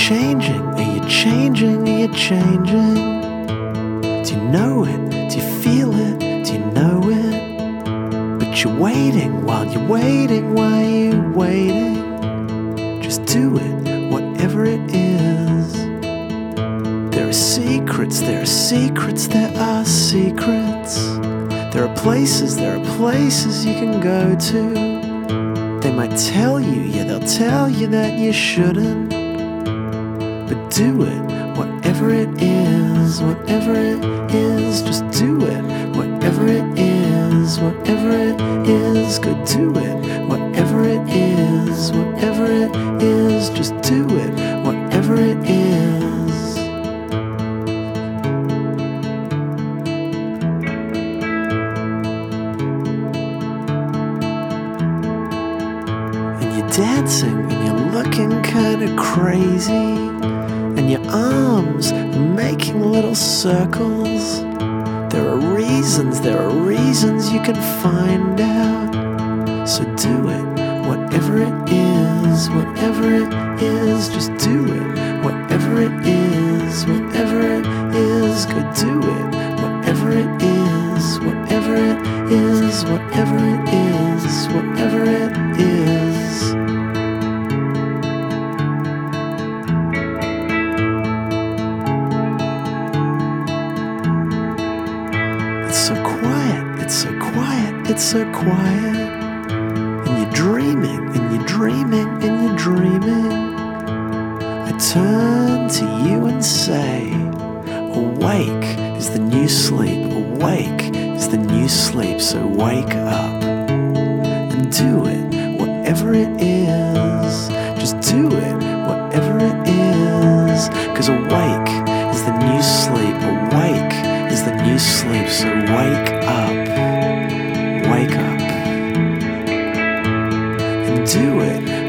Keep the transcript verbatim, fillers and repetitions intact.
changing? Are you changing? Are you changing? Do you know it? Do you feel it? Do you know it? But you're waiting while you're waiting while you're waiting. Just do it, whatever it is. There are secrets, there are secrets, there are secrets. There are places, there are places you can go to. They might tell you, yeah, they'll tell you that you shouldn't. But do it, whatever it is, whatever it is, just do it, whatever it is, whatever it is, go do it, whatever it is, whatever it is, just do it, whatever it is. And you're dancing and you're looking kinda crazy, and your arms are making little circles. There are reasons, there are reasons you can find out. So do it, whatever it is, whatever it is, just do it, whatever it is, whatever it is, go do it, whatever it is, whatever it is, whatever it is, whatever it is. It's so quiet, it's so quiet, it's so quiet. And you're dreaming, and you're dreaming, and you're dreaming. I turn to you and say, awake is the new sleep, awake is the new sleep, so wake up. And do it, whatever it is, just do it, whatever it is. Cause awake is the new sleep, awake is the new sleep, so wake up, wake up, and do it,